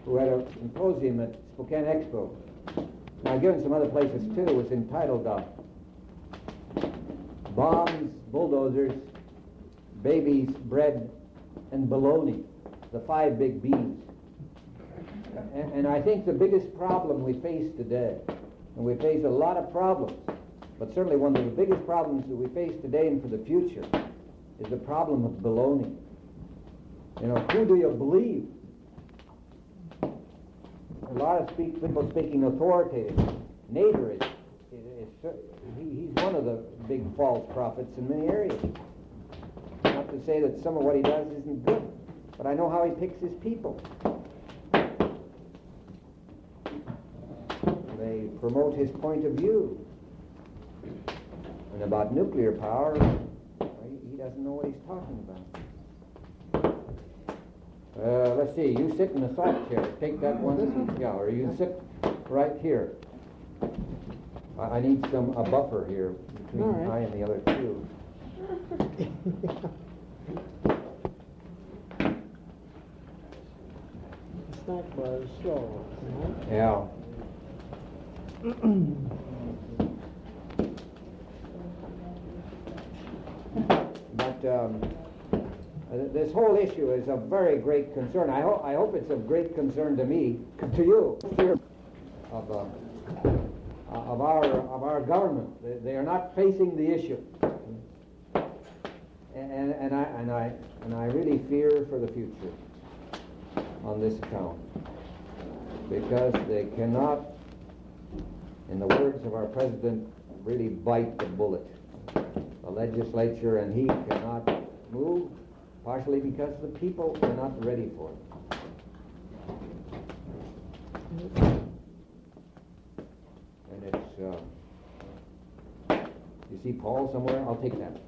who had a symposium at Spokane Expo. And I've given some other places too. It's entitled Bombs, Bulldozers, Babies, Bread, and Baloney, the 5 big B's. And I think the biggest problem we face today, and we face a lot of problems, but certainly one of the biggest problems that we face today and for the future is the problem of baloney. You know, who do you believe? A lot of people speaking authoritative. Nader he's one of the big false prophets in many areas. Not to say that some of what he does isn't good, but I know how he picks his people. They promote his point of view. And about nuclear power, he doesn't know what he's talking about. Let's see, you sit in the soft chair. Take that one. Yeah, or you sit right here. I need a buffer here between I and the other two. Snack bar is slow. Yeah. But this whole issue is of very great concern. I hope it's of great concern to me, to you, of our government. They are not facing the issue, and I really fear for the future on this account, because they cannot, in the words of our president, really bite the bullet. The legislature and he cannot move, partially because the people are not ready for it. And it's, you see Paul somewhere? I'll take that.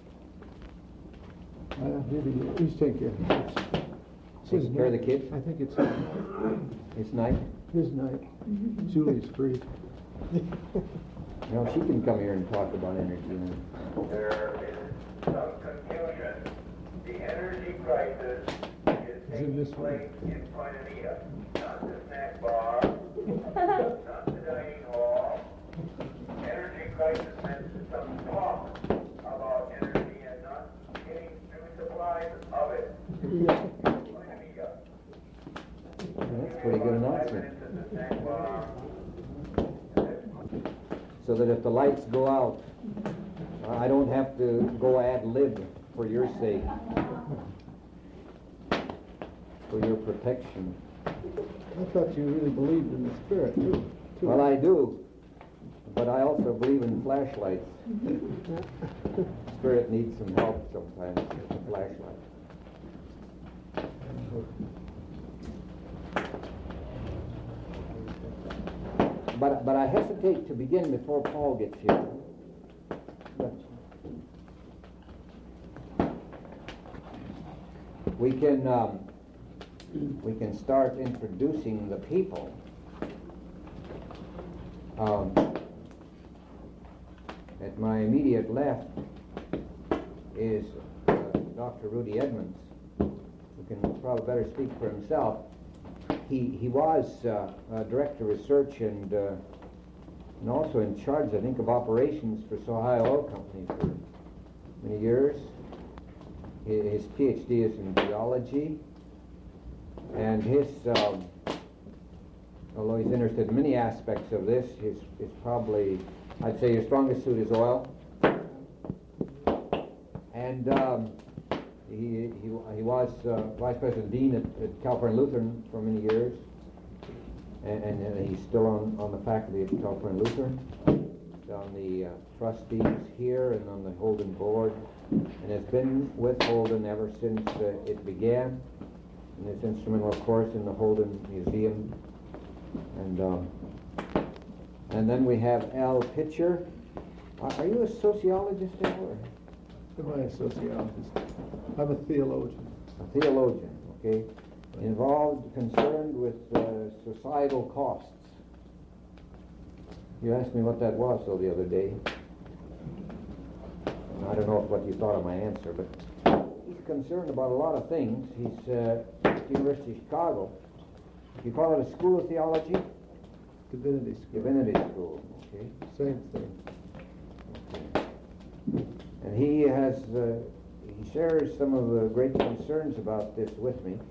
Maybe he's taking care of it. Taking care of the kids? I think it's night? his night. Julie's free. You know, she can come here and talk about energy. There is some confusion. The energy crisis is taking place in Koinonia, not the snack bar, not the dining hall. Energy crisis meant some talk about energy and not getting through supplies of it. Koinonia. That's pretty good announcement. So that if the lights go out, I don't have to go ad lib for your sake, for your protection. I thought you really believed in the Spirit, too. Well, I do, but I also believe in flashlights. Spirit needs some help sometimes with a flashlight. But I hesitate to begin before Paul gets here. We can start introducing the people. At my immediate left is Dr. Rudy Edmonds, who can probably better speak for himself. He was director of research and also in charge, I think, of operations for Sohio Oil Company for many years. His PhD is in geology, and his, although he's interested in many aspects of this, his probably, I'd say, his strongest suit is oil. And he was vice president dean at California Lutheran for many years, and he's still on the faculty at California Lutheran. He's on the trustees here and on the Holden board, and has been with Holden ever since it began, and is instrumental, of course, in the Holden Museum. And then we have Al Pitcher. Are you a sociologist, Al? Or? Am I a sociologist? I'm a theologian. A theologian, okay. Involved, concerned with societal costs. You asked me what that was, though, the other day. I don't know what you thought of my answer, but he's concerned about a lot of things. He's at the University of Chicago, You call it a school of theology? Divinity school. Divinity school, okay. Same thing. And he has, he shares some of the great concerns about this with me.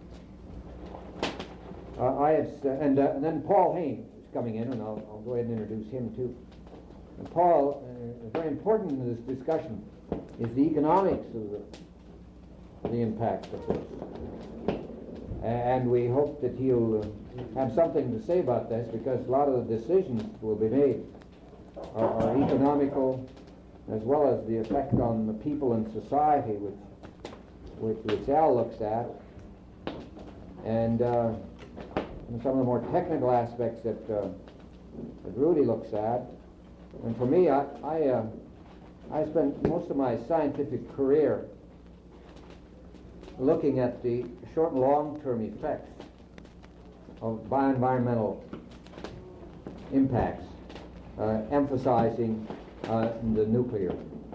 And then Paul Haynes is coming in, and I'll go ahead and introduce him too. And Paul, very important in this discussion, is the economics of the impact of this. And we hope that he'll have something to say about this, because a lot of the decisions that will be made are economical, as well as the effect on the people and society, which Al looks at, and some of the more technical aspects that Rudy looks at. And for me, I spent most of my scientific career looking at the short and long-term effects of bioenvironmental impacts, emphasizing the nuclear.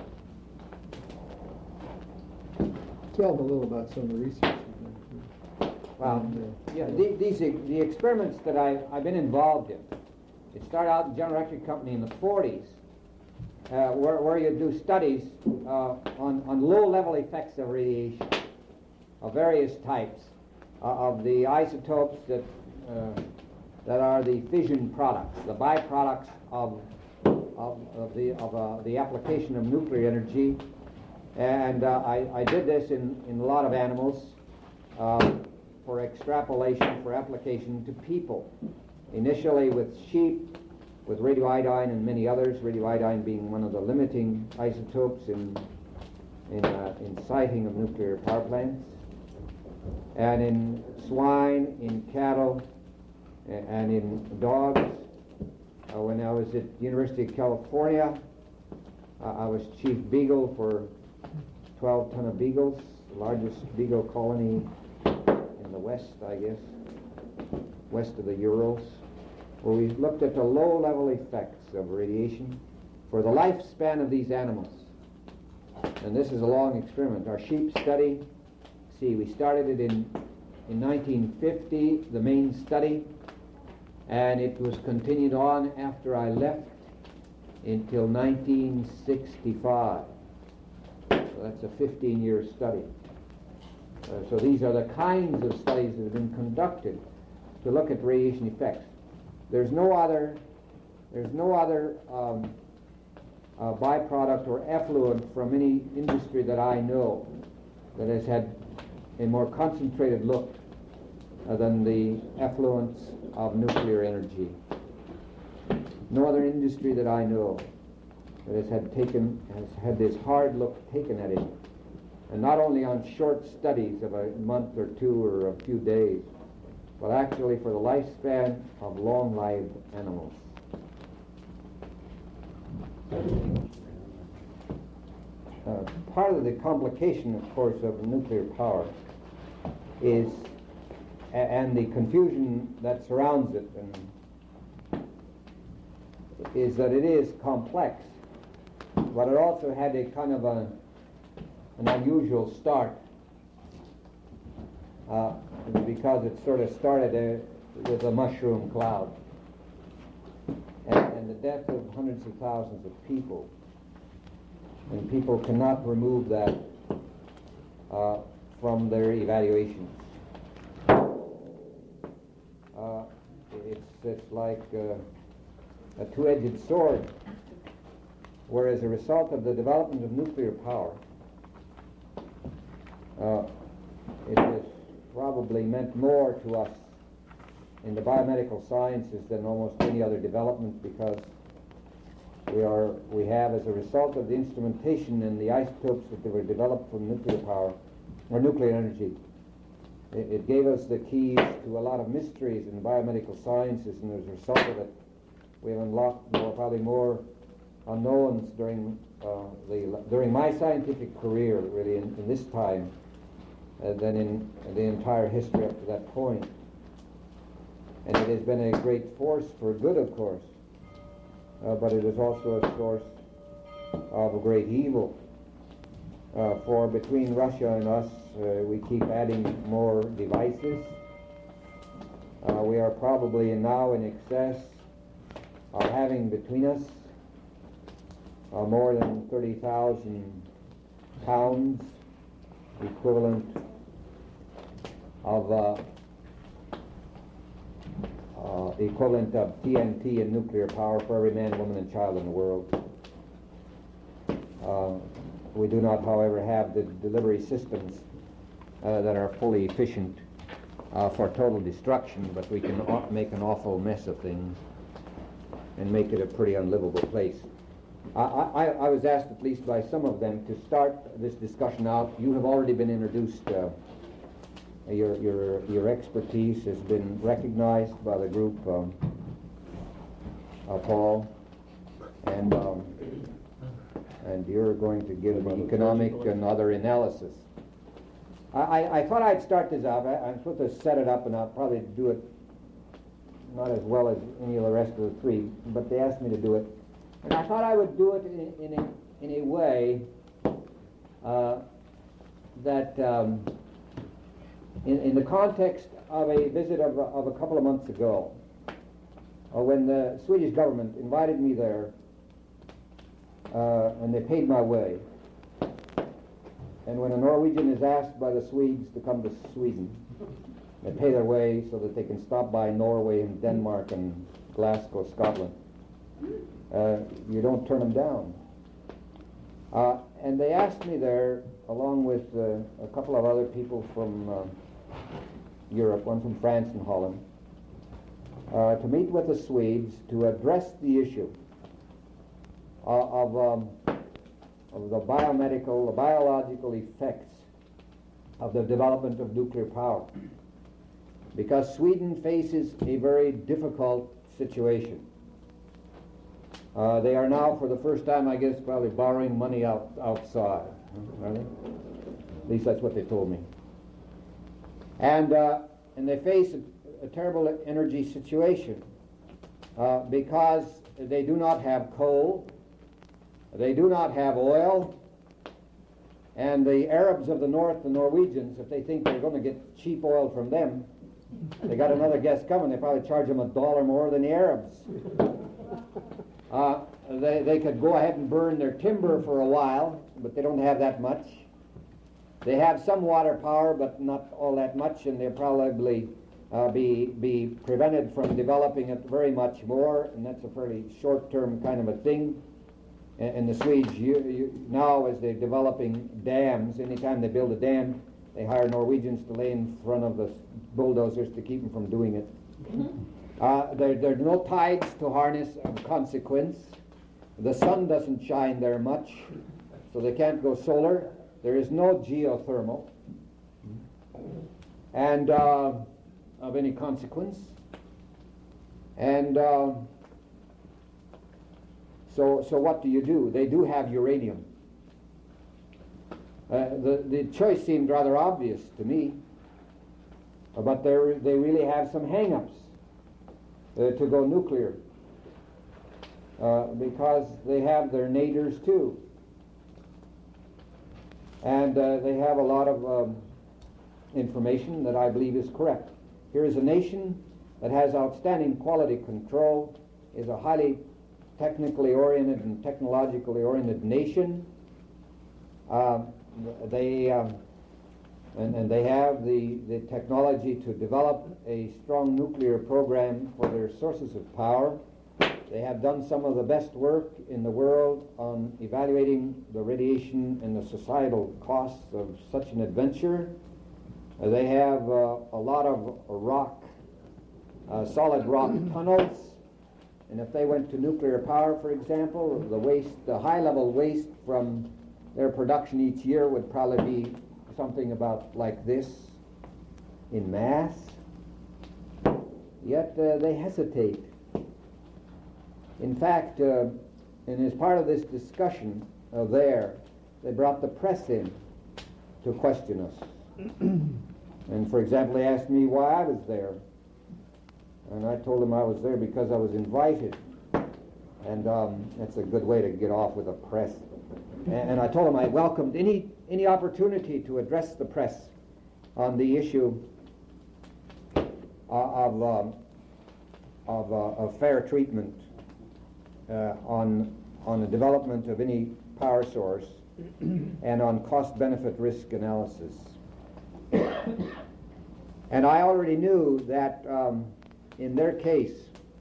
Tell them a little about some of the research you've done. Well, the experiments that I've been involved in, it started out in General Electric Company in the 40s, where you do studies on low-level effects of radiation of various types, of the isotopes that are the fission products, the byproducts of the application of nuclear energy. And I did this in a lot of animals for extrapolation, for application to people. Initially with sheep, with radioiodine and many others, radioiodine being one of the limiting isotopes in siting of nuclear power plants, and in swine, in cattle, and in dogs. When I was at the University of California, I was chief beagle for 12 ton of beagles, the largest beagle colony in the West, I guess, west of the Urals, where we looked at the low-level effects of radiation for the lifespan of these animals. And this is a long experiment. Our sheep study, we started it in 1950, the main study, and it was continued on after I left until 1965. So that's a 15-year study. So these are the kinds of studies that have been conducted to look at radiation effects. There's no other byproduct or effluent from any industry that I know that has had a more concentrated look than the effluents of nuclear energy. No other industry that I know that has had this hard look taken at it, and not only on short studies of a month or two or a few days, but actually for the lifespan of long-lived animals. Part of the complication, of course, of nuclear power is, and the confusion that surrounds it, is that it is complex, but it also had a kind of an unusual start, because it sort of started with a mushroom cloud and the death of hundreds of thousands of people, and people cannot remove that from their evaluations. It's like a two-edged sword, where as a result of the development of nuclear power, it has probably meant more to us in the biomedical sciences than almost any other development, because we have, as a result of the instrumentation and the isotopes that were developed from nuclear power or nuclear energy, it gave us the keys to a lot of mysteries in biomedical sciences, and as a result of it, we have unlocked probably more unknowns during my scientific career, really, in this time, than in the entire history up to that point. And it has been a great force for good, of course, but it is also a source of a great evil. For between Russia and us, we keep adding more devices, We are probably now in excess of having between us more than 30,000 pounds equivalent of TNT and nuclear power for every man, woman, and child in the world. We do not, however, have the delivery systems that are fully efficient for total destruction, but we can make an awful mess of things and make it a pretty unlivable place. I was asked, at least by some of them, to start this discussion out. You have already been introduced. Your expertise has been recognized by the group, Paul, and you're going to give the economic and other analysis. I thought I'd start this out. I'm supposed to set it up, and I'll probably do it not as well as any of the rest of the three, but they asked me to do it. And I thought I would do it in a way that, in the context of a visit of a couple of months ago, when the Swedish government invited me there, and they paid my way. And when a Norwegian is asked by the Swedes to come to Sweden, they pay their way so that they can stop by Norway and Denmark and Glasgow, Scotland. You don't turn them down. And they asked me there, along with a couple of other people from Europe, one from France and Holland, to meet with the Swedes to address the issue of the biological effects of the development of nuclear power. Because Sweden faces a very difficult situation. They are now, for the first time, I guess, probably borrowing money outside. Are they? At least that's what they told me. And they face a terrible energy situation because they do not have coal, they do not have oil, and the Arabs of the north, the Norwegians, if they think they're going to get cheap oil from them, they got another guest coming, they probably charge them $1 more than the Arabs. They could go ahead and burn their timber for a while, but they don't have that much. They have some water power, but not all that much, and they'll probably be prevented from developing it very much more, and that's a fairly short-term kind of a thing. And the Swedes now, as they're developing dams, anytime they build a dam, they hire Norwegians to lay in front of the bulldozers to keep them from doing it. There are no tides to harness of consequence. The sun doesn't shine there much, so they can't go solar. There is no geothermal, and of any consequence. And so what do? They do have uranium. The choice seemed rather obvious to me, but they really have some hang-ups to go nuclear because they have their naders too. And they have a lot of information that I believe is correct. Here is a nation that has outstanding quality control, is a highly technically oriented and technologically oriented nation. They have the technology to develop a strong nuclear program for their sources of power. They have done some of the best work in the world on evaluating the radiation and the societal costs of such an adventure. They have a lot of rock, solid rock tunnels, and if they went to nuclear power, for example, the high-level waste from their production each year would probably be something about like this in mass. Yet they hesitate. In fact, and as part of this discussion they brought the press in to question us. And for example, they asked me why I was there. And I told them I was there because I was invited. And that's a good way to get off with the press. And I told them I welcomed any opportunity to address the press on the issue of fair treatment on the development of any power source and on cost-benefit risk analysis. And I already knew that in their case,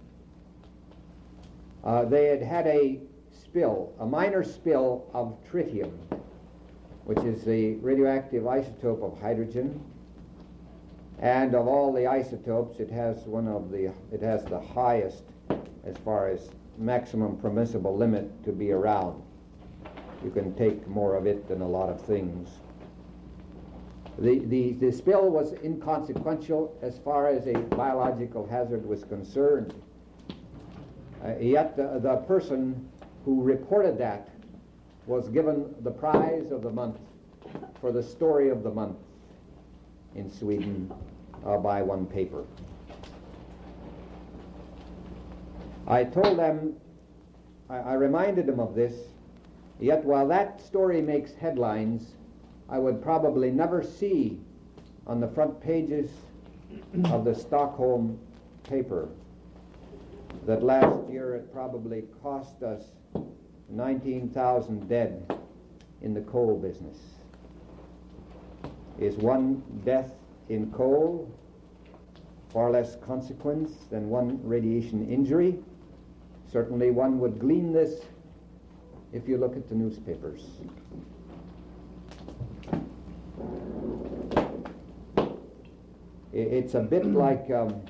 they had had a minor spill of tritium, which is the radioactive isotope of hydrogen. And of all the isotopes, it has the highest as far as maximum permissible limit to be around. You can take more of it than a lot of things. The spill was inconsequential as far as a biological hazard was concerned. Yet the person who reported that was given the prize of the month for the story of the month in Sweden by one paper. I told them, I reminded them of this, yet while that story makes headlines, I would probably never see on the front pages of the Stockholm paper that last year it probably cost us 19,000 dead in the coal business. Is one death in coal far less consequence than one radiation injury? Certainly one would glean this if you look at the newspapers. It's a bit like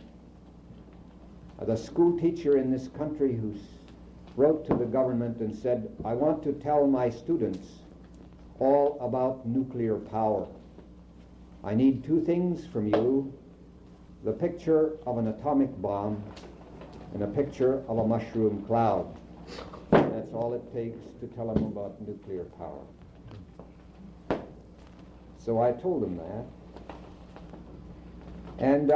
the school teacher in this country who wrote to the government and said, I want to tell my students all about nuclear power. I need two things from you, the picture of an atomic bomb and a picture of a mushroom cloud. That's all it takes to tell them about nuclear power. So I told them that. And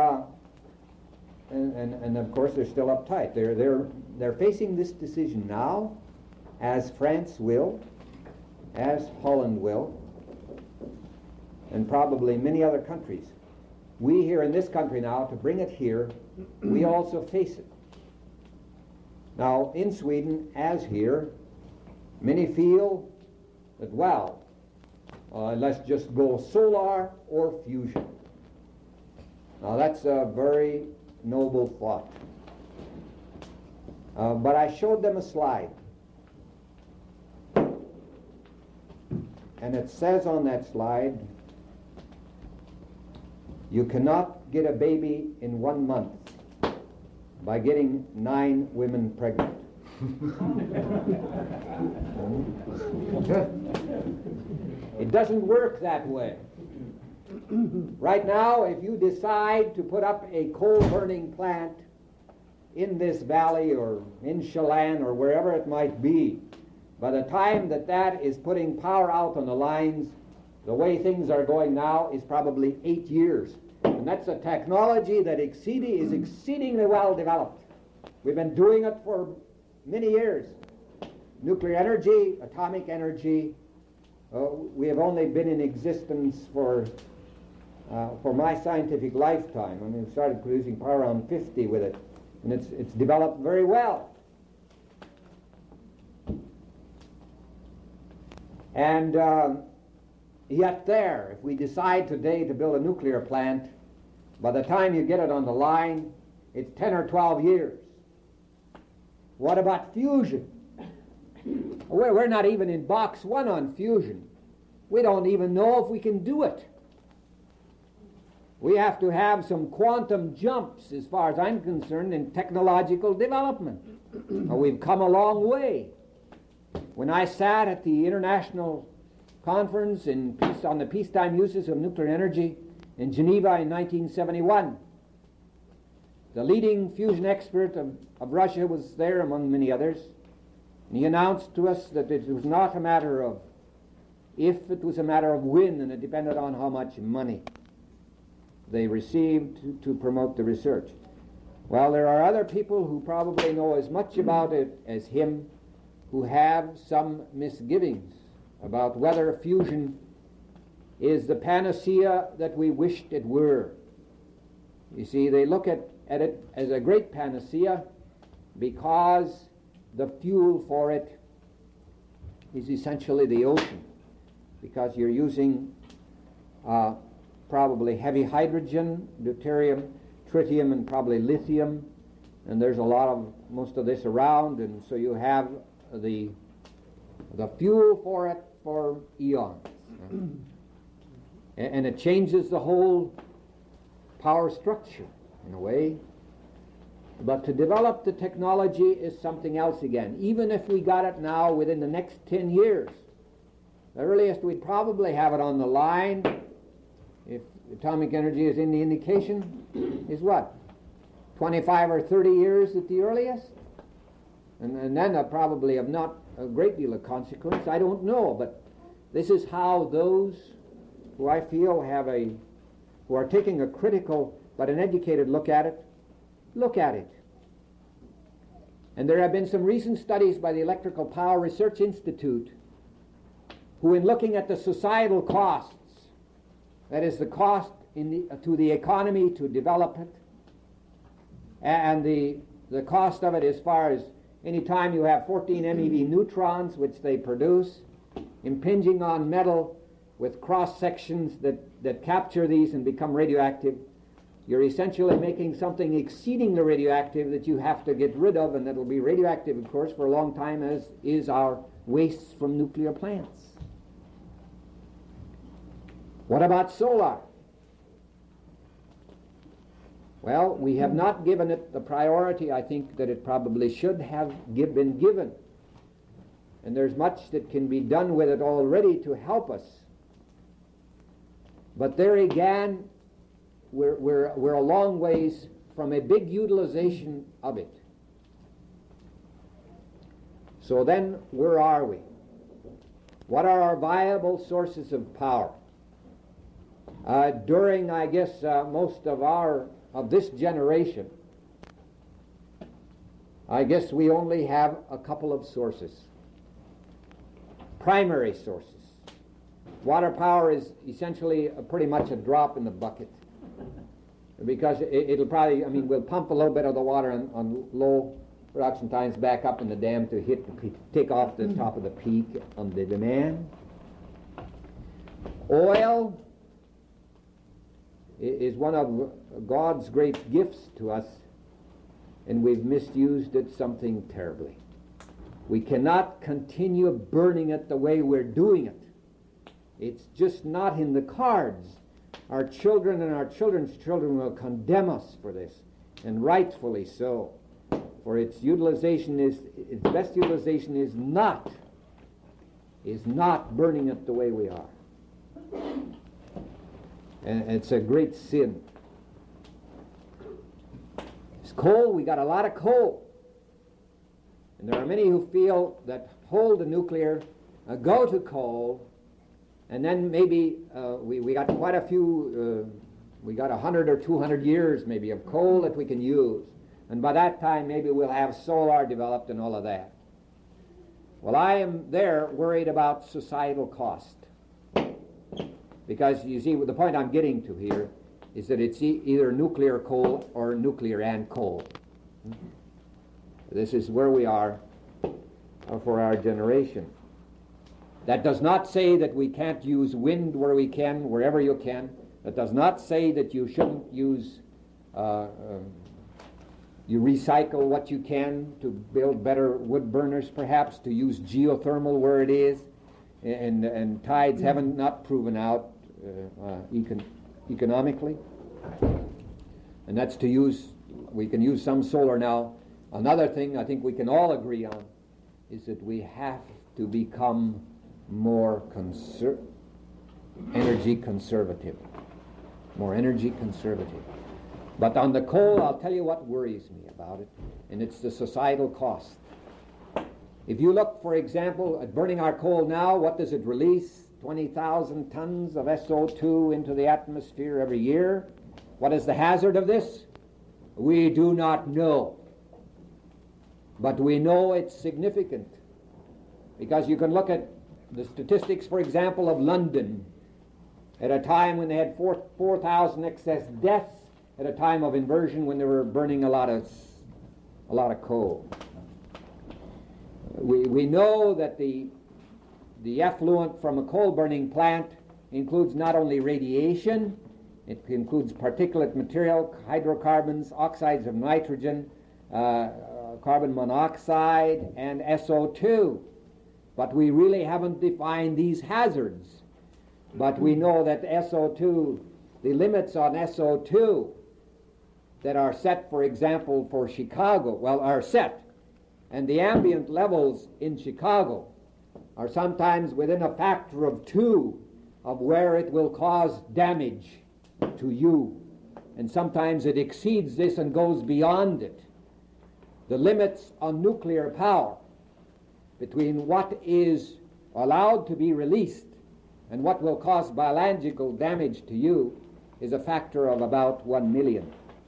of course they're still uptight. They're facing this decision now, as France will, as Holland will, and probably many other countries. We here in this country now, to bring it here, we also face it. Now, in Sweden, as here, many feel that, well, let's just go solar or fusion. Now, that's a very noble thought. But I showed them a slide. And it says on that slide, you cannot get a baby in 1 month by getting 9 women pregnant. It doesn't work that way. Right now, if you decide to put up a coal-burning plant in this valley or in Chelan or wherever it might be, by the time that is putting power out on the lines, the way things are going now is probably 8 years. And that's a technology that is exceedingly well developed. We've been doing it for many years. Nuclear energy, atomic energy, we have only been in existence for my scientific lifetime. I mean, we started producing power around 50 with it, and it's developed very well. And yet if we decide today to build a nuclear plant, by the time you get it on the line, it's 10 or 12 years. What about fusion? We're not even in box 1 on fusion. We don't even know if we can do it. We have to have some quantum jumps, as far as I'm concerned, in technological development. We've come a long way. When I sat at the International Conference on the peacetime uses of nuclear energy in Geneva in 1971, the leading fusion expert of Russia was there among many others, and he announced to us that it was not a matter of if, it was a matter of when, and it depended on how much money they received to promote the research. Well, there are other people who probably know as much about it as him, who have some misgivings about whether fusion is the panacea that we wished it were. You see, they look at it as a great panacea because the fuel for it is essentially the ocean, because you're using probably heavy hydrogen, deuterium, tritium, and probably lithium, and there's most of this around, and so you have the fuel for it for eons. And it changes the whole power structure in a way. But to develop the technology is something else again. Even if we got it now within the next 10 years, the earliest we'd probably have it on the line, if atomic energy is any indication, is what? 25 or 30 years at the earliest? And then probably of not a great deal of consequence. I don't know, but this is how those who I feel who are taking a critical but an educated look at it. And there have been some recent studies by the Electrical Power Research Institute who, in looking at the societal costs, that is the cost to the economy to develop it, and the cost of it as far as any time you have 14 MeV neutrons, which they produce, impinging on metal with cross sections that capture these and become radioactive, you're essentially making something exceeding the radioactive that you have to get rid of, and that will be radioactive, of course, for a long time, as is our wastes from nuclear plants. What about solar? Well, we have not given it the priority I think that it probably should have been given. And there's much that can be done with it already to help us. But there again, we're a long ways from a big utilization of it. So then, where are we? What are our viable sources of power? During, I guess, most of this generation, I guess we only have a couple of sources. Primary sources. Water power is essentially pretty much a drop in the bucket, because it'll probably, we'll pump a little bit of the water on low production times back up in the dam to take off the top of the peak on the demand. Oil is one of God's great gifts to us, and we've misused it something terribly. We cannot continue burning it the way we're doing it. It's just not in the cards. Our children and our children's children will condemn us for this, and rightfully so. For its best utilization is not burning it the way we are. And it's a great sin. It's coal. We got a lot of coal. And there are many who feel that hold the nuclear, go to coal, and then maybe we got quite a few, we got 100 or 200 years maybe of coal that we can use. And by that time maybe we'll have solar developed and all of that. Well, I am there worried about societal cost. Because you see, the point I'm getting to here is that it's either nuclear coal or nuclear and coal. This is where we are for our generation. That does not say that we can't use wind where we can, wherever you can. That does not say that you shouldn't use, you recycle what you can to build better wood burners, perhaps, to use geothermal where it is. And tides haven't not proven out economically. And that's to use, we can use some solar now. Another thing I think we can all agree on is that we have to become more energy conservative. More energy conservative. But on the coal, I'll tell you what worries me about it, and it's the societal cost. If you look, for example, at burning our coal now, what does it release? 20,000 tons of SO2 into the atmosphere every year. What is the hazard of this? We do not know. But we know it's significant. Because you can look at the statistics, for example, of London at a time when they had 4,000 excess deaths at a time of inversion when they were burning a lot of coal. We know that the effluent from a coal-burning plant includes not only radiation, it includes particulate material, hydrocarbons, oxides of nitrogen, carbon monoxide, and SO2. But we really haven't defined these hazards. But we know that SO2, the limits on SO2 that are set, for example, for Chicago, are set. And the ambient levels in Chicago are sometimes within a factor of 2 of where it will cause damage to you. And sometimes it exceeds this and goes beyond it. The limits on nuclear power between what is allowed to be released and what will cause biological damage to you is a factor of about 1 million.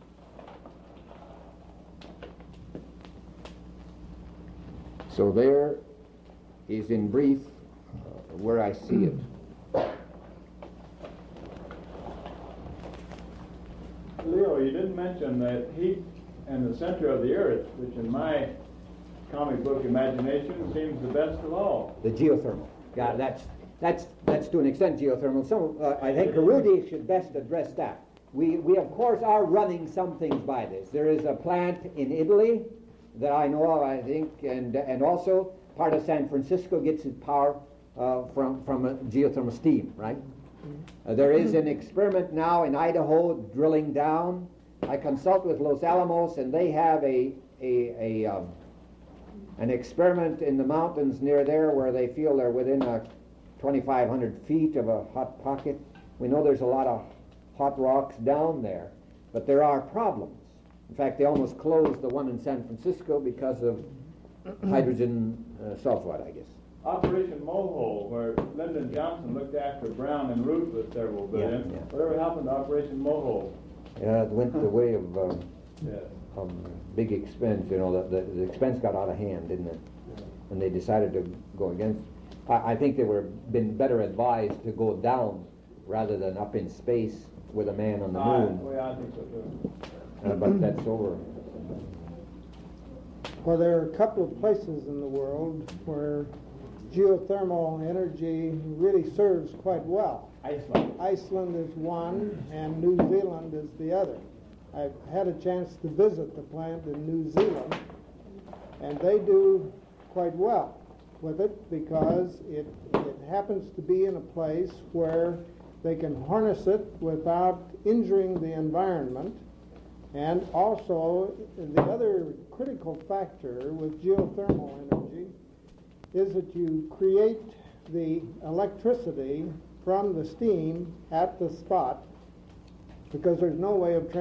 So there is in brief where I see it. Leo, you didn't mention that heat in the center of the earth, which in my comic book imagination seems the best of all. The geothermal. Yeah, that's to an extent geothermal. So I think Rudy should best address that. We of course are running some things by this. There is a plant in Italy that I know of, I think, and also part of San Francisco gets its power from geothermal steam, right? There is an experiment now in Idaho drilling down. I consult with Los Alamos, and they have an experiment in the mountains near there where they feel they're within 2,500 feet of a hot pocket. We know there's a lot of hot rocks down there, but there are problems. In fact, they almost closed the one in San Francisco because of hydrogen sulfide, I guess. Operation Mohole, where Lyndon Johnson looked after Brown and Root with several billion. Yeah. Whatever happened to Operation Mohole? Yeah, it went the way of Yes. big expense. You know, the expense got out of hand, didn't it? And they decided to go against. I think they were been better advised to go down rather than up in space with a man on the moon. Well, I think so too. But that's over. Well, there are a couple of places in the world where geothermal energy really serves quite well. Iceland is one, and New Zealand is the other. I've had a chance to visit the plant in New Zealand, and they do quite well with it because it happens to be in a place where they can harness it without injuring the environment. And also, the other critical factor with geothermal energy is that you create the electricity from the steam at the spot, because there's no way of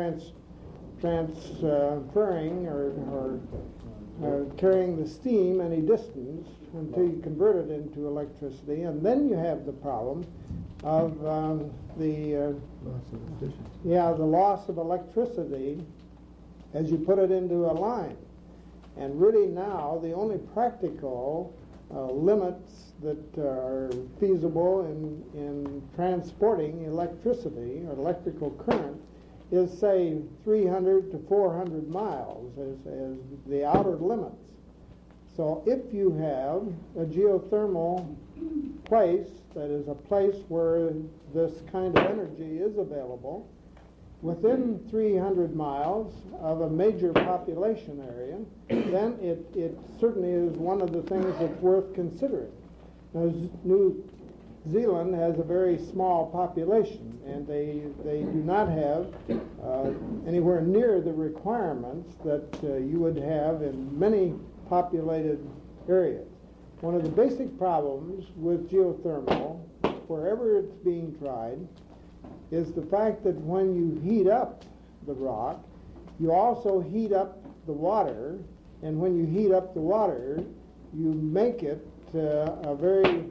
transferring or carrying the steam any distance until you convert it into electricity. And then you have the problem of the loss of electricity as you put it into a line. And really now the only practical limits that are feasible in transporting electricity or electrical current is, say, 300 to 400 miles as the outer limits. So if you have a geothermal place that is a place where this kind of energy is available, within 300 miles of a major population area, then it certainly is one of the things that's worth considering. Now, New Zealand has a very small population, and they do not have anywhere near the requirements that you would have in many populated areas. One of the basic problems with geothermal, wherever it's being tried, is the fact that when you heat up the rock, you also heat up the water, and when you heat up the water, you make it a very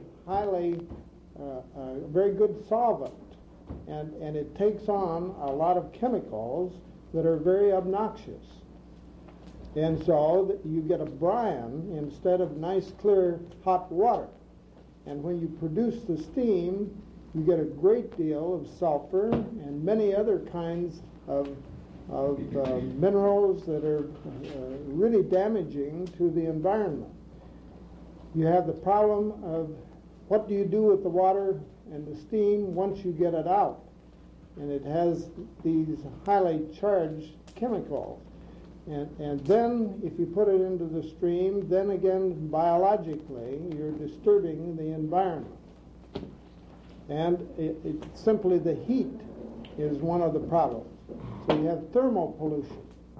very good solvent, and it takes on a lot of chemicals that are very obnoxious. And so you get a brine instead of nice, clear, hot water. And when you produce the steam, you get a great deal of sulfur and many other kinds of of minerals that are really damaging to the environment. You have the problem of what do you do with the water and the steam once you get it out? And it has these highly charged chemicals. And then if you put it into the stream, then again biologically you're disturbing the environment. And simply the heat is one of the problems. So you have thermal pollution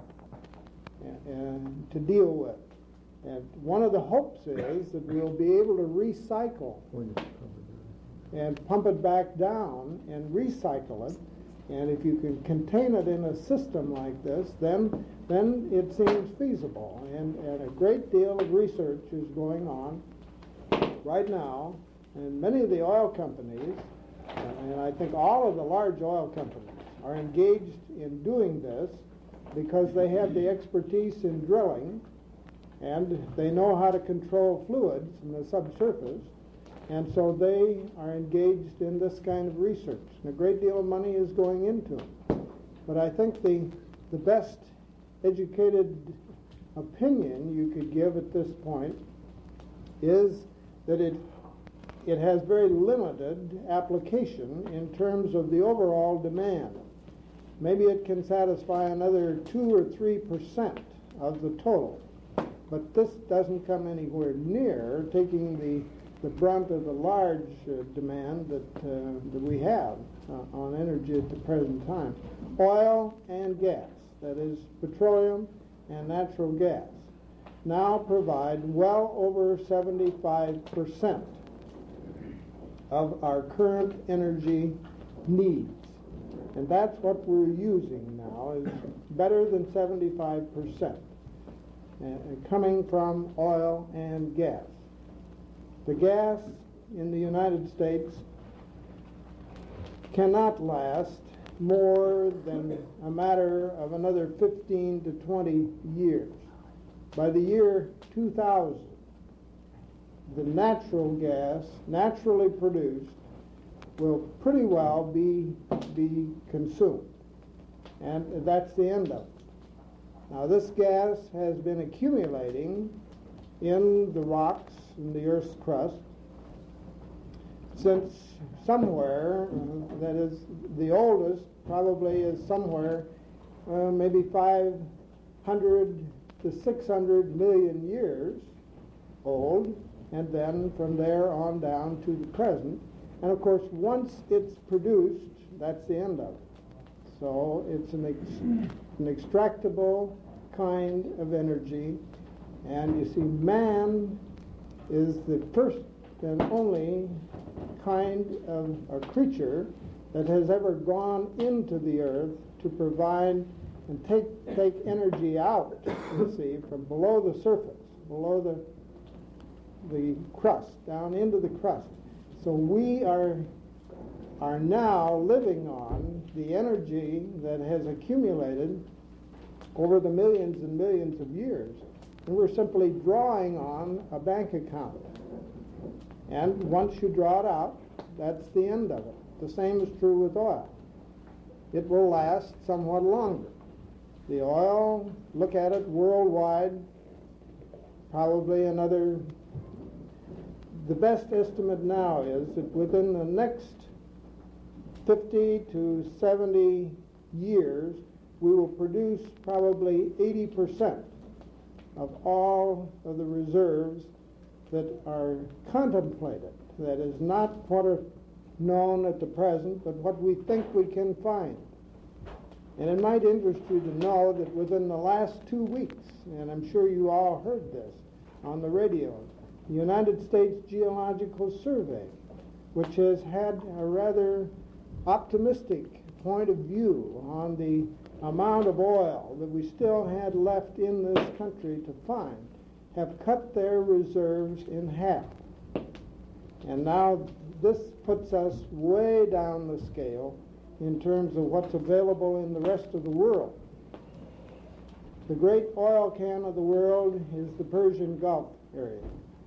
to deal with. And one of the hopes is that we'll be able to recycle and pump it back down and recycle it. And if you can contain it in a system like this, then it seems feasible. And a great deal of research is going on right now. And many of the oil companies, and I think all of the large oil companies, are engaged in doing this because they have the expertise in drilling and they know how to control fluids in the subsurface. And so they are engaged in this kind of research. And a great deal of money is going into it. But I think the best educated opinion you could give at this point is that it has very limited application in terms of the overall demand. Maybe it can satisfy another 2 or 3% of the total. But this doesn't come anywhere near taking the brunt of the large demand that we have on energy at the present time. Oil and gas, that is petroleum and natural gas, now provide well over 75% of our current energy needs. And that's what we're using now, is better than 75%, coming from oil and gas. The gas in the United States cannot last more than a matter of another 15 to 20 years. By the year 2000, the natural gas, naturally produced, will pretty well be consumed. And that's the end of it. Now, this gas has been accumulating in the rocks in the Earth's crust since somewhere, that is, the oldest probably is somewhere maybe 500 to 600 million years old, and then from there on down to the present. And of course, once it's produced, that's the end of it. So it's an extractable kind of energy. And you see, man is the first and only kind of a creature that has ever gone into the earth to provide and take energy out, you see, from below the surface, below the crust, down into the crust. So we are now living on the energy that has accumulated over the millions and millions of years. And we're simply drawing on a bank account. And once you draw it out, that's the end of it. The same is true with oil. It will last somewhat longer. The oil, look at it worldwide, probably another, the best estimate now is that within the next 50 to 70 years, we will produce probably 80% of all of the reserves that are contemplated. That is not what are known at the present, but what we think we can find. And it might interest you to know that within the last 2 weeks, and I'm sure you all heard this on the radio, the United States Geological Survey, which has had a rather optimistic point of view on the amount of oil that we still had left in this country to find, have cut their reserves in half. And now this puts us way down the scale in terms of what's available in the rest of the world. The great oil can of the world is the Persian Gulf area.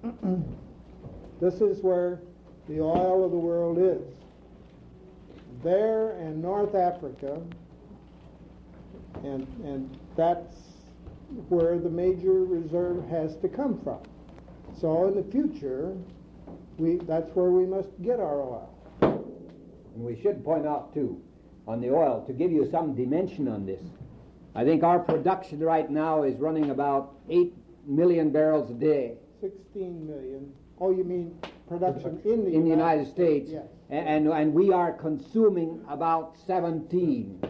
This is where the oil of the world is. There in North Africa, And that's where the major reserve has to come from. So in the future, that's where we must get our oil. And we should point out, too, on the oil, to give you some dimension on this, I think our production right now is running about 8 million barrels a day. 16 million. Oh, you mean production in the United States? Yes. And we are consuming about 16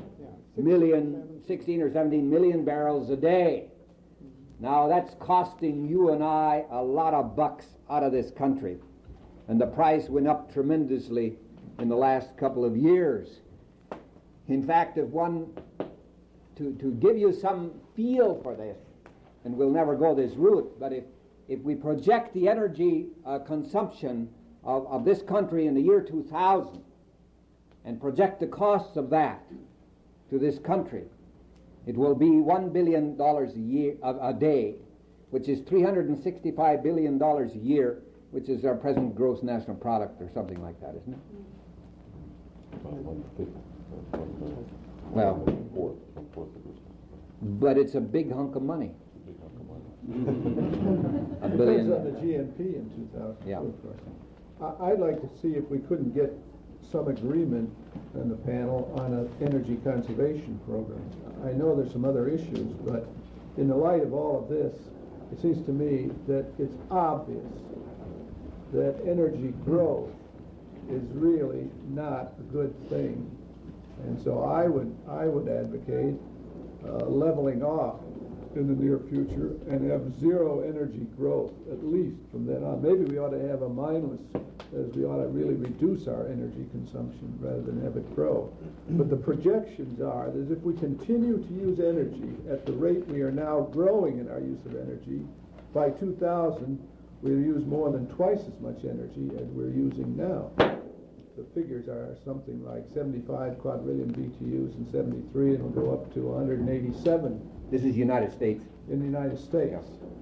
or 17 million barrels a day. Now that's costing you and I a lot of bucks out of this country. And the price went up tremendously in the last couple of years. In fact, to give you some feel for this, and we'll never go this route, but if we project the energy consumption of this country in the year 2000 and project the costs of that to this country, it will be $1 billion a day, which is $365 billion a year, which is our present gross national product or something like that, isn't it? Well, but it's a big hunk of money. $1 billion. Depends on the GNP in 2000. Yeah. Of course. I'd like to see if we couldn't get some agreement on the panel on an energy conservation program. I know there's some other issues, but in the light of all of this, it seems to me that it's obvious that energy growth is really not a good thing. And so I would advocate leveling off in the near future and have zero energy growth, at least from then on. Maybe we ought to have a mindless, as we ought to really reduce our energy consumption rather than have it grow. But the projections are that if we continue to use energy at the rate we are now growing in our use of energy, by 2000 we'll use more than twice as much energy as we're using now. The figures are something like 75 quadrillion BTUs in 73, and it'll go up to 187. This is United States. In the United States.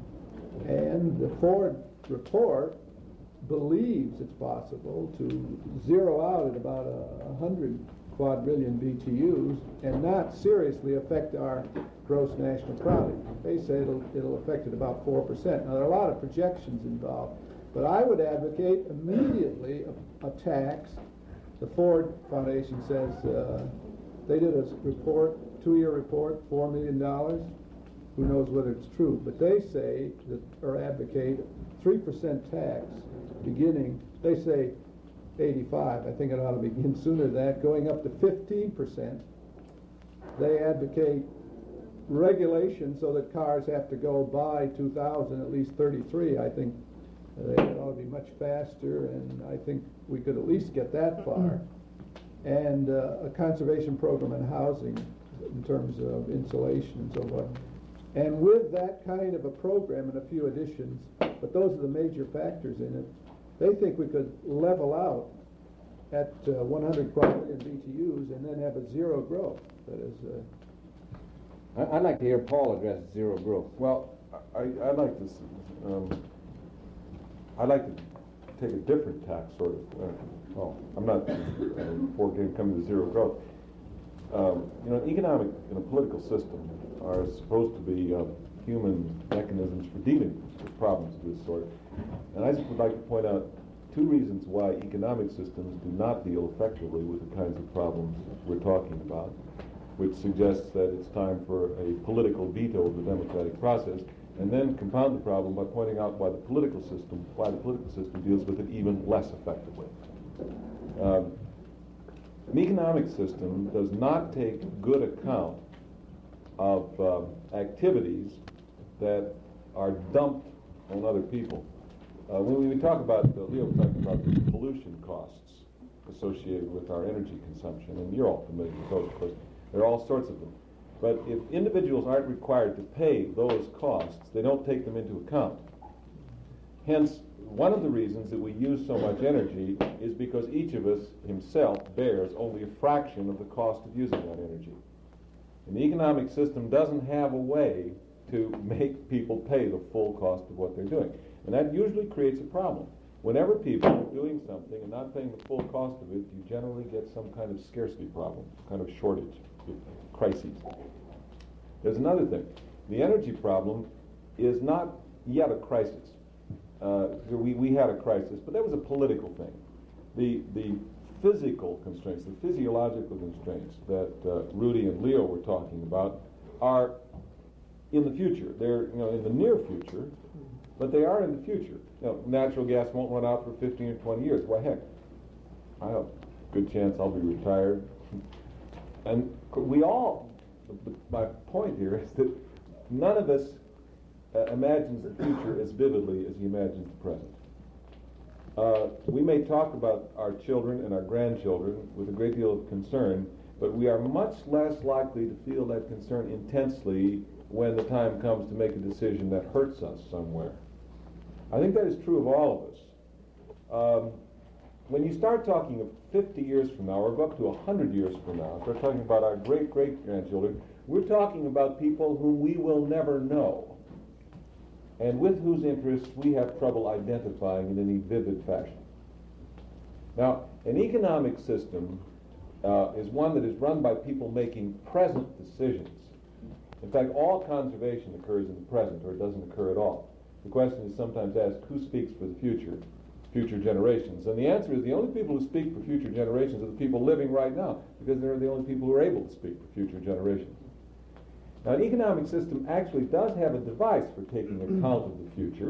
And the Ford report believes it's possible to zero out at about 100 quadrillion BTUs and not seriously affect our gross national product. They say it'll affect it about 4%. Now, there are a lot of projections involved, but I would advocate immediately a tax. The Ford Foundation says they did a report, 2-year report, $4 million. Who knows whether it's true? But they say that, or advocate 3% tax beginning. They say 85. I think it ought to begin sooner than that, going up to 15%. They advocate regulation so that cars have to go by 2000, at least 33. I think they ought to be much faster, and I think we could at least get that far. And a conservation program in housing in terms of insulation and so forth. And with that kind of a program and a few additions, but those are the major factors in it, they think we could level out at 100 quadrillion BTUs and then have a zero growth. That is. I'd like to hear Paul address zero growth. Well, I'd like to. I'd like to take a different tack, sort of. I'm not for coming to zero growth. Economic and a political system are supposed to be human mechanisms for dealing with problems of this sort. And I just would like to point out 2 reasons why economic systems do not deal effectively with the kinds of problems we're talking about, which suggests that it's time for a political veto of the democratic process, and then compound the problem by pointing out why the political system deals with it even less effectively. An economic system does not take good account of activities that are dumped on other people. When we talk about, Leo was talking about the pollution costs associated with our energy consumption, and you're all familiar with those, of course. There are all sorts of them. But if individuals aren't required to pay those costs, they don't take them into account. Hence, one of the reasons that we use so much energy is because each of us himself bears only a fraction of the cost of using that energy. And the economic system doesn't have a way to make people pay the full cost of what they're doing. And that usually creates a problem. Whenever people are doing something and not paying the full cost of it, you generally get some kind of scarcity problem, kind of shortage, crises. There's another thing. The energy problem is not yet a crisis. We had a crisis, but that was a political thing. The physical constraints, the physiological constraints that Rudy and Leo were talking about are in the future. They're in the near future, but they are in the future. Natural gas won't run out for 15 or 20 years. Why, heck, I have a good chance I'll be retired. And we all, my point here is that none of us imagines the future as vividly as he imagines the present. We may talk about our children and our grandchildren with a great deal of concern, but we are much less likely to feel that concern intensely when the time comes to make a decision that hurts us somewhere. I think that is true of all of us. When you start talking of 50 years from now, or go up to 100 years from now, start talking about our great-great-grandchildren, we're talking about people whom we will never know, and with whose interests we have trouble identifying in any vivid fashion. Now, an economic system is one that is run by people making present decisions. In fact, all conservation occurs in the present, or it doesn't occur at all. The question is sometimes asked, who speaks for the future generations? And the answer is the only people who speak for future generations are the people living right now, because they're the only people who are able to speak for future generations. Now, an economic system actually does have a device for taking account of the future.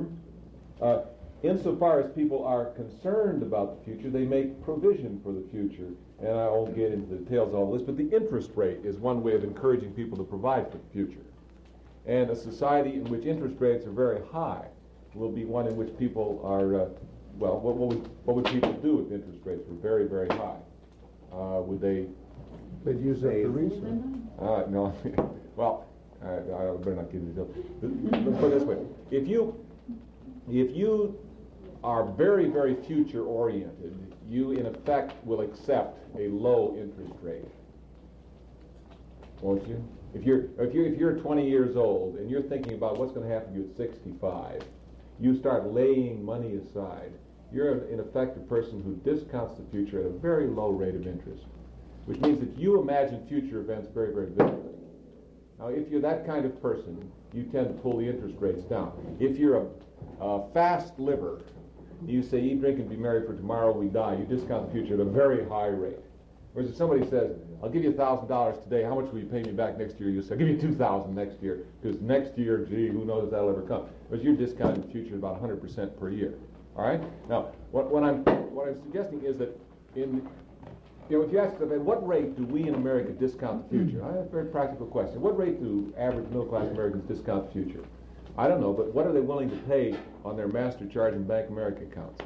Insofar as people are concerned about the future, they make provision for the future. And I won't get into the details of all this, but the interest rate is one way of encouraging people to provide for the future. And a society in which interest rates are very high will be one in which people are, what would people do if interest rates were very, very high? Would they... They'd use up the resource. No. Well, I better not get into details. Let's put it this way. If you are very, very future-oriented, you, in effect, will accept a low interest rate. Won't you? If you're 20 years old and you're thinking about what's going to happen to you at 65, you start laying money aside. You're, in effect, a person who discounts the future at a very low rate of interest, which means that you imagine future events very, very vividly. Now, if you're that kind of person, you tend to pull the interest rates down. If you're a fast liver, you say, eat, drink, and be merry, for tomorrow we die. You discount the future at a very high rate. Whereas if somebody says, I'll give you $1,000 today, how much will you pay me back next year? You say, I'll give you $2,000 next year, because next year, gee, who knows if that'll ever come. Whereas you're discounting the future at about 100% per year. All right? Now, what I'm suggesting is that if you ask, at what rate do we in America discount the future? I have a very practical question. What rate do average middle-class Americans discount the future? I don't know, but what are they willing to pay on their Master Charge and Bank America accounts?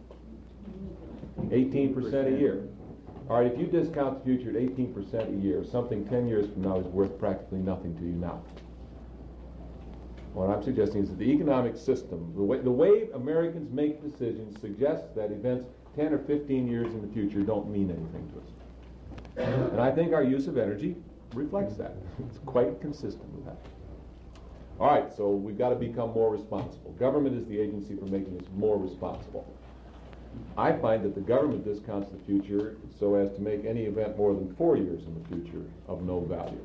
18% a year. All right, if you discount the future at 18% a year, something 10 years from now is worth practically nothing to you now. What I'm suggesting is that the economic system, the way Americans make decisions, suggests that events 10 or 15 years in the future don't mean anything to us. And I think our use of energy reflects that. It's quite consistent with that. All right, so we've got to become more responsible. Government is the agency for making us more responsible. I find that the government discounts the future so as to make any event more than 4 years in the future of no value.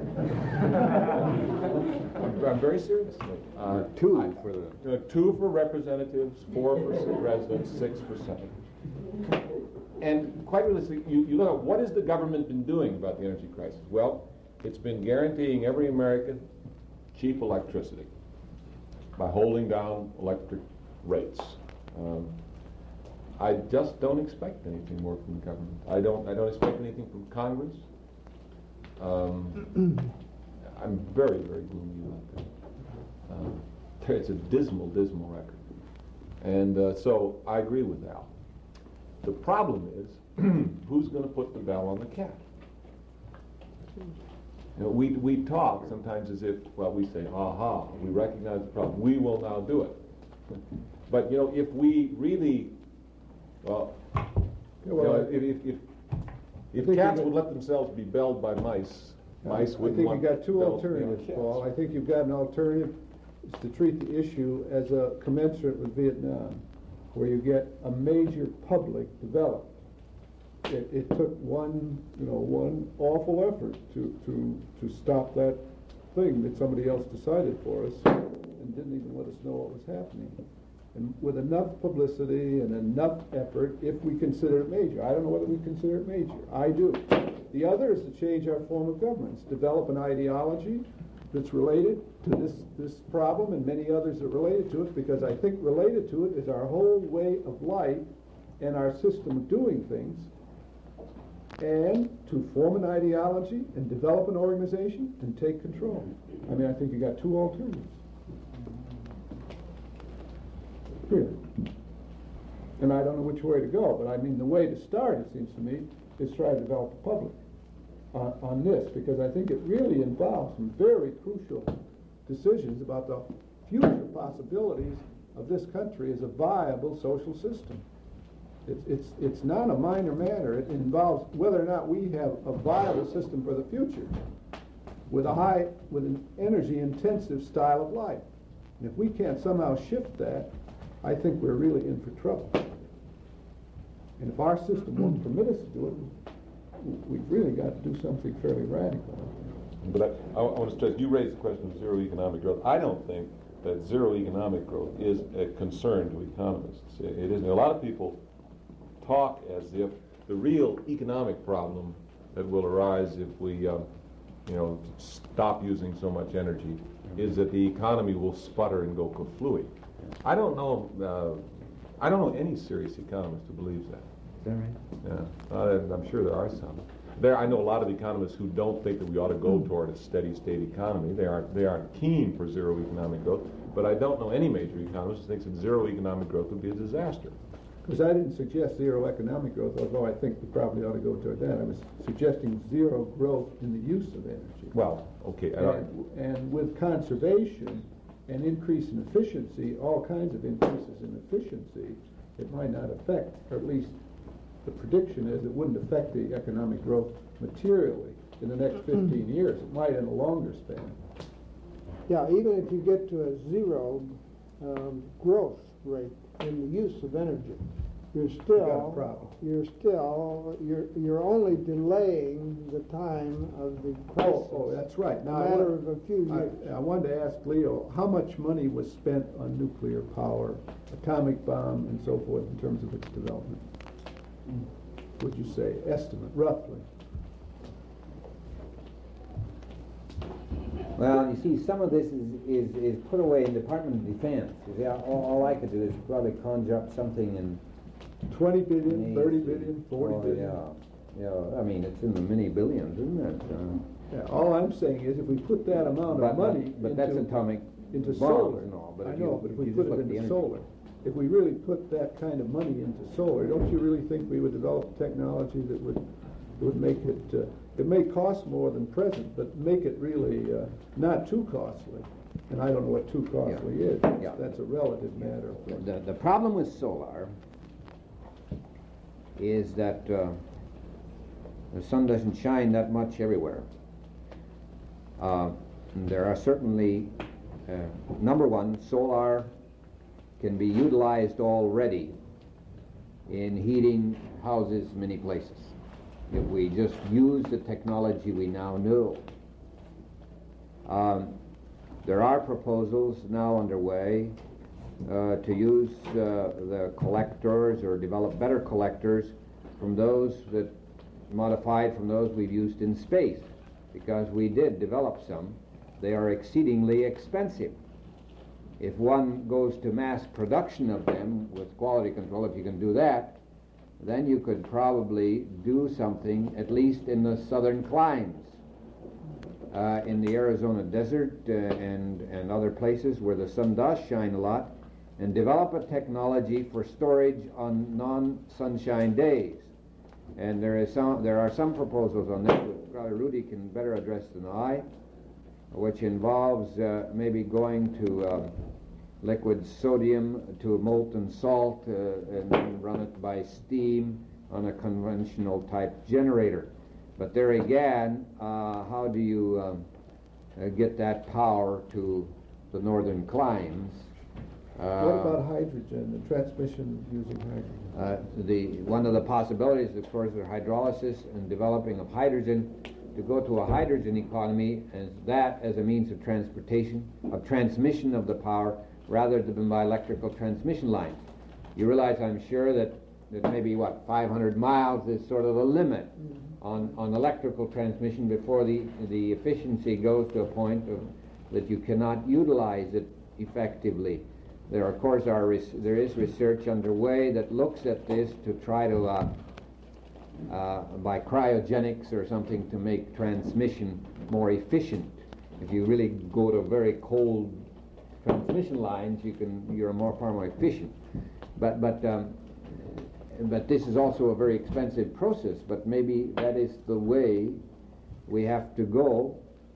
I'm very serious. 2 for the... 2 for representatives, 4 for residents, 6 for senators. And quite realistically, you look at what has the government been doing about the energy crisis? Well, it's been guaranteeing every American cheap electricity by holding down electric rates. I just don't expect anything more from the government. I don't expect anything from Congress. I'm very, very gloomy about that. It's a dismal, dismal record. And so I agree with Al. The problem is, who's going to put the bell on the cat? You know, we talk sometimes as if, we say, aha, we recognize the problem, we will now do it. But, if we really, if cats would let themselves be belled by mice, mice wouldn't want... I think you've got 2 alternatives, Paul. I think you've got an alternative is to treat the issue as a commensurate with Vietnam, where you get a major public developed. It took one awful effort to stop that thing that somebody else decided for us and didn't even let us know what was happening. And with enough publicity and enough effort, if we consider it major. I don't know whether we consider it major. I do. The other is to change our form of government, develop an ideology that's related to this problem and many others that are related to it, because I think related to it is our whole way of life and our system of doing things, and to form an ideology and develop an organization and take control. I mean, I think you got two alternatives. Really. And I don't know which way to go, but I mean, the way to start, it seems to me, is try to develop the public on this, because I think it really involves some very crucial decisions about the future possibilities of this country as a viable social system. It's not a minor matter. It involves whether or not we have a viable system for the future with an energy-intensive style of life. And if we can't somehow shift that, I think we're really in for trouble. And if our system won't permit us to do it, we've really got to do something fairly radical. But I want to stress, you raised the question of zero economic growth. I don't think that zero economic growth is a concern to economists. It isn't. A lot of people talk as if the real economic problem that will arise if we stop using so much energy is that the economy will sputter and go kaflooey. I don't know any serious economist who believes that. Is that right? Yeah, I'm sure there are some. I know a lot of economists who don't think that we ought to go toward a steady state economy. They aren't keen for zero economic growth, but I don't know any major economist who thinks that zero economic growth would be a disaster. Because I didn't suggest zero economic growth, although I think we probably ought to go toward that. I was suggesting zero growth in the use of energy. Well, okay. And with conservation and increase in efficiency, all kinds of increases in efficiency, it might not affect, or at least the prediction is it wouldn't affect the economic growth materially in the next 15 years. It might in a longer span. Yeah, even if you get to a zero growth rate in the use of energy, you're only delaying the time of the crisis. Oh, that's right. Now, a matter of a few years. I wanted to ask Leo, how much money was spent on nuclear power, atomic bomb, and so forth in terms of its development? Would you say, estimate, roughly? Well, you see, some of this is put away in Department of Defense. You see, all I could do is probably conjure up something in 20 billion, 30 billion, 40 billion. Yeah. I mean, it's in the many billions, isn't it? Yeah. All I'm saying is, if we put that amount of money but that's atomic into bombs solar, and all. But I if know, but if we put it into solar, if we really put that kind of money into solar, don't you really think we would develop technology that would make it? It may cost more than present, but make it really not too costly. And I don't know what too costly is. Yeah. That's a relative matter. The problem with solar is that the sun doesn't shine that much everywhere. There are certainly, number one, solar can be utilized already in heating houses many places, if we just use the technology we now know. There are proposals now underway to use the collectors or develop better collectors from those that modified from those we've used in space, because we did develop some. They are exceedingly expensive. If one goes to mass production of them with quality control, if you can do that, then you could probably do something, at least in the southern climes, in the Arizona desert and other places where the sun does shine a lot, and develop a technology for storage on non-sunshine days. And there are some proposals on that which probably Rudy can better address than I, which involves maybe going to liquid sodium to molten salt and then run it by steam on a conventional type generator. But there again, how do you get that power to the northern climes? What about hydrogen, the transmission using hydrogen? One of the possibilities, of course, is hydrolysis and developing of hydrogen to go to a hydrogen economy as a means of transportation, of transmission of the power, rather than by electrical transmission lines. You realize, I'm sure, that maybe 500 miles is sort of the limit on electrical transmission before the efficiency goes to a point that you cannot utilize it effectively. There, of course, there is research underway that looks at this to try to, by cryogenics or something, to make transmission more efficient. If you really go to very cold transmission lines, you're far more efficient. But this is also a very expensive process. But maybe that is the way we have to go.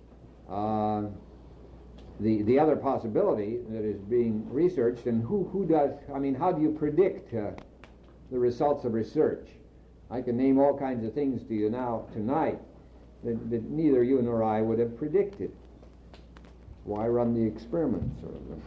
The other possibility that is being researched, and who does? I mean, how do you predict the results of research? I can name all kinds of things to you now tonight that neither you nor I would have predicted. Why run the experiments?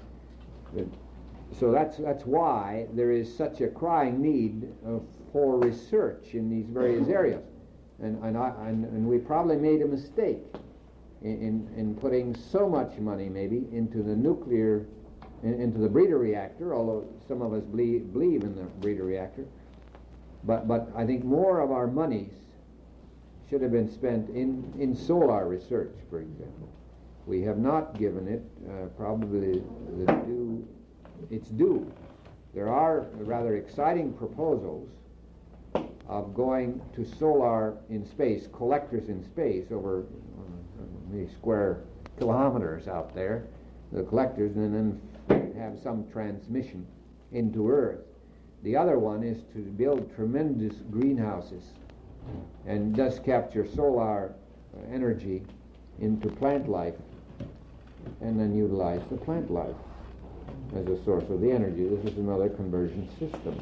So that's why there is such a crying need for research in these various areas, and we probably made a mistake in putting so much money maybe into the breeder reactor, although some of us believe in the breeder reactor. But I think more of our monies should have been spent in solar research, for example. We have not given it probably its due. There are rather exciting proposals of going to solar in space, collectors in space over many square kilometers out there, the collectors, and then have some transmission into Earth. The other one is to build tremendous greenhouses and thus capture solar energy into plant life and then utilize the plant life as a source of the energy. This is another conversion system.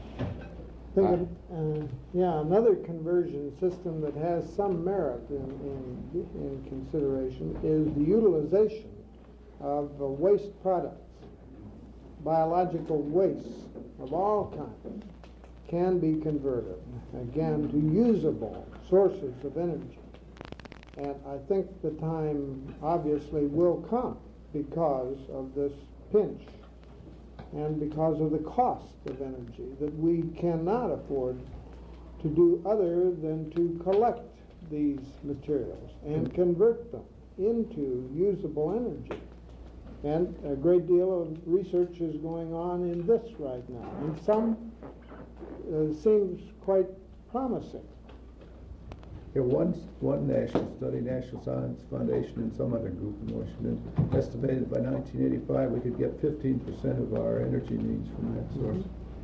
Another conversion system that has some merit in consideration is the utilization of waste products. Biological waste of all kinds can be converted, again, to usable sources of energy. And I think the time obviously will come because of this pinch and because of the cost of energy, that we cannot afford to do other than to collect these materials and convert them into usable energy. And a great deal of research is going on in this right now, and some seems quite promising. Here, one national study, National Science Foundation and some other group in Washington, estimated by 1985 we could get 15% of our energy needs from that source.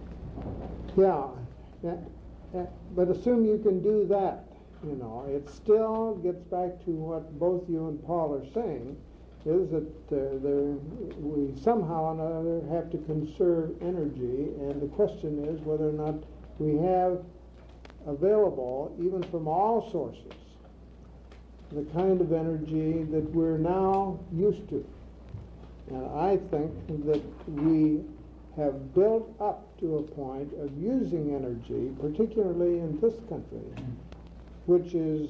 Yeah, but assume you can do that, it still gets back to what both you and Paul are saying, is that we somehow or another have to conserve energy, and the question is whether or not we have available, even from all sources, the kind of energy that we're now used to. And I think that we have built up to a point of using energy, particularly in this country, which is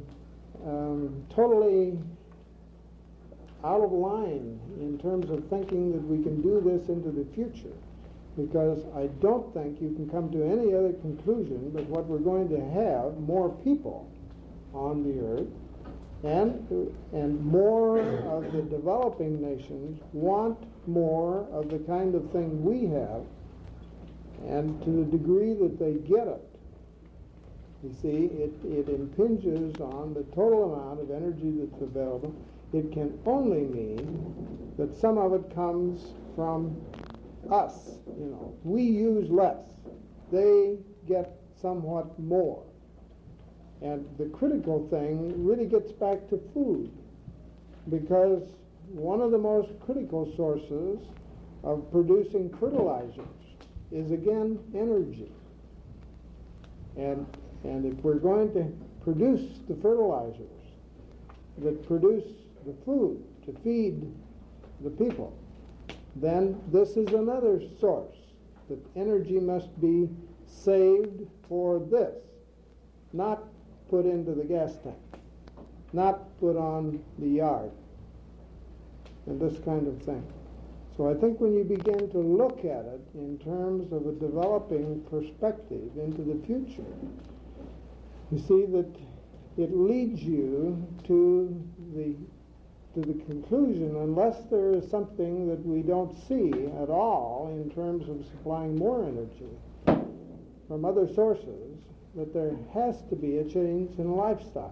totally out of line in terms of thinking that we can do this into the future, because I don't think you can come to any other conclusion but what we're going to have more people on the earth, and more of the developing nations want more of the kind of thing we have, and to the degree that they get it, you see, it impinges on the total amount of energy that's available. It can only mean that some of it comes from us. We use less. They get somewhat more. And the critical thing really gets back to food, because one of the most critical sources of producing fertilizers is, again, energy. And if we're going to produce the fertilizers that produce the food to feed the people, then this is another source, that energy must be saved for this, not put into the gas tank. not put on the yard, and this kind of thing. So I think when you begin to look at it in terms of a developing perspective into the future, you see that it leads you to the conclusion, unless there is something that we don't see at all in terms of supplying more energy from other sources, that there has to be a change in lifestyle.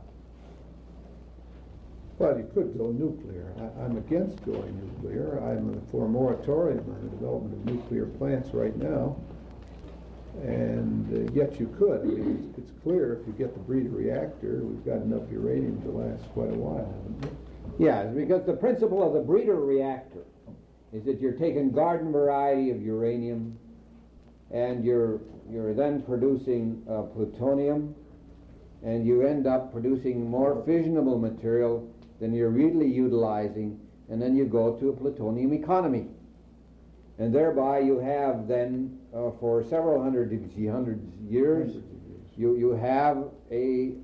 Well, you could go nuclear. I'm against going nuclear. I'm for a moratorium on the development of nuclear plants right now. And yet you could. I mean, it's clear if you get the breeder reactor, we've got enough uranium to last quite a while, haven't we? Yes, because the principle of the breeder reactor is that you're taking garden variety of uranium and you're then producing plutonium, and you end up producing more fissionable material than you're really utilizing, and then you go to a plutonium economy. And thereby you have then, for several hundred years, you have a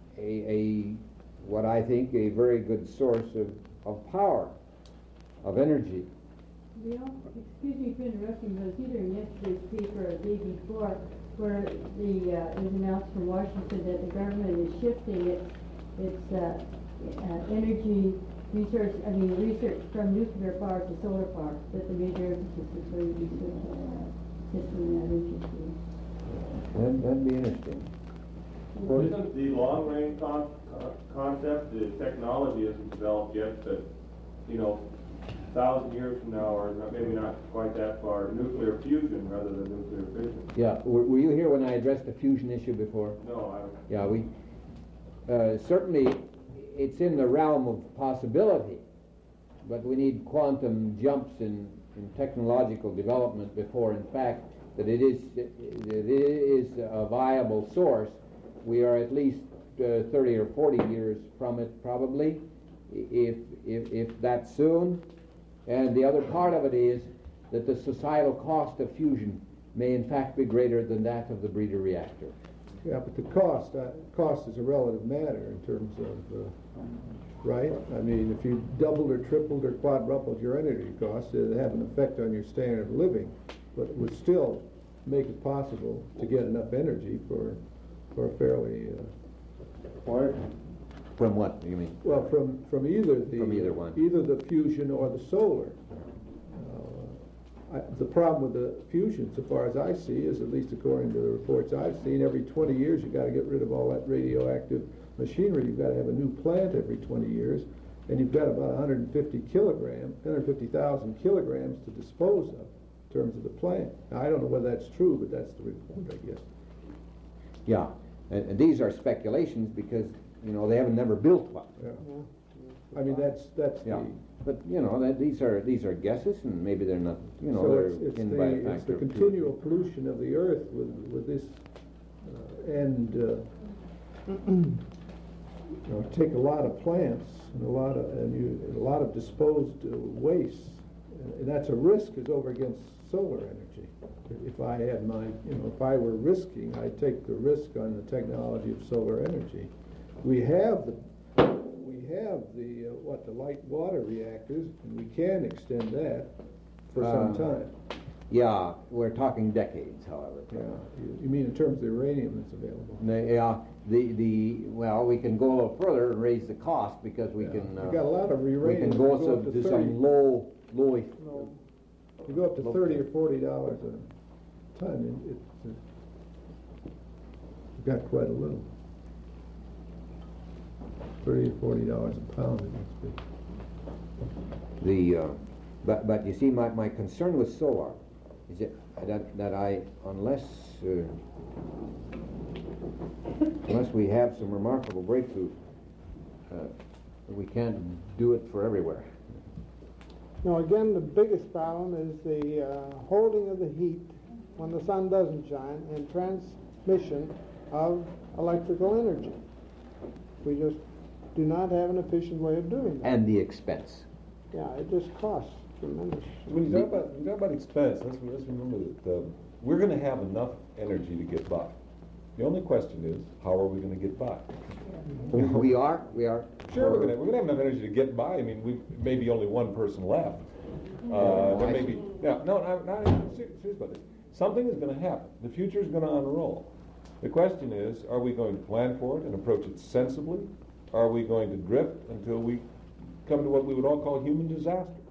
what I think a very good source of power, of energy. Excuse me for interrupting, but it's either in yesterday's paper or the day before, where it was announced from Washington that the government is shifting its energy research from nuclear power to solar power, that the major emphasis is going to be shifting that energy to. That'd be interesting. Well, isn't the long-range concept, the technology isn't developed yet, but, 1,000 years from now, or maybe not quite that far, nuclear fusion rather than nuclear fission? Yeah, were you here when I addressed the fusion issue before? No, I don't. Yeah, certainly it's in the realm of possibility, but we need quantum jumps in technological development before, in fact, that it is a viable source. We are at least 30 or 40 years from it, probably, if that soon. And the other part of it is that the societal cost of fusion may in fact be greater than that of the breeder reactor. Yeah, but the cost is a relative matter in terms of, right? I mean, if you doubled or tripled or quadrupled your energy costs, it would have an effect on your standard of living, but it would still make it possible to get enough energy for a fairly... From what, you mean? Well, from either one. Either the fusion or the solar. The problem with the fusion, so far as I see, is, at least according to the reports I've seen, every 20 years you've got to get rid of all that radioactive machinery. You've got to have a new plant every 20 years, and you've got about 150,000 kilograms to dispose of in terms of the plant. Now, I don't know whether that's true, but that's the report, I guess. Yeah, and these are speculations because they haven't never built one. Yeah. I mean, that's yeah. the... But these are guesses, and maybe they're not. So they're it's in by a factor it's the of two. continual pollution of the earth with this, take a lot of plants and a lot of disposed waste, and that's a risk is over against solar energy. If I had if I were risking, I'd take the risk on the technology of solar energy. We have the light water reactors, and we can extend that for some time. Yeah, we're talking decades, however. Yeah, you mean in terms of the uranium that's available? Yeah, well, we can go a little further and raise the cost because we can. We've got a lot of uranium. We can go to some low. You go up to $30 or $40 a ton. You've got quite a little. $30 or $40 a pound, it must be. But you see, my concern with solar is that I unless we have some remarkable breakthrough, we can't do it for everywhere. Now, again, the biggest problem is the holding of the heat when the sun doesn't shine and transmission of electrical energy. We just do not have an efficient way of doing that. And the expense. Yeah, it just costs tremendous. When you talk about expense, let's remember that we're going to have enough energy to get by. The only question is, how are we going to get by? We are. Sure, we're going to have enough energy to get by. I mean, we maybe only one person left. There may be. Yeah, no, I'm serious about this. Something is going to happen. The future is going to unroll. The question is, are we going to plan for it and approach it sensibly? Are we going to drift until we come to what we would all call human disaster?